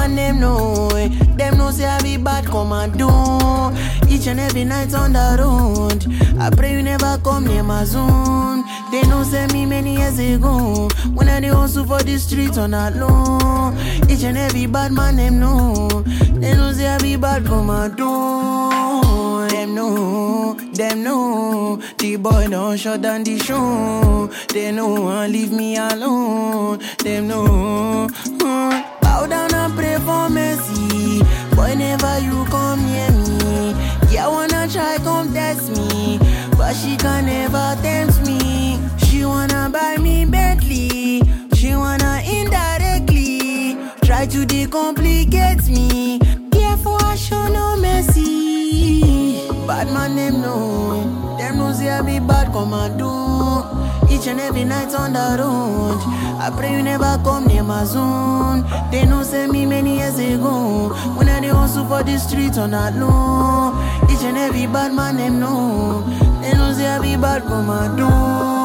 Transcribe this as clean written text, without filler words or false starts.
man them know. Them know say I be bad come and do. Each and every night on the road. I pray you never come near my zone. They know say me many years ago. When I dey hustle for the streets on that low. Each and every bad man them know. They know say I be bad come and do. Them know, the boy don't shut down the show. They know and leave me alone. Them know. Bow down and pray for mercy. Boy, never you come near me. Yeah, wanna try come test me, but she can never tempt me. She wanna buy me Bentley. She wanna indirectly try to decomplicate me. Therefore, I show no mercy. Bad man, them know. Them know say I be bad come and do. Each and every night on the road. I pray you never come near my zone. They know say me many years ago. When I dey hustle for the streets on that low. Each and every bad man, them know. They know say I be bad come and do.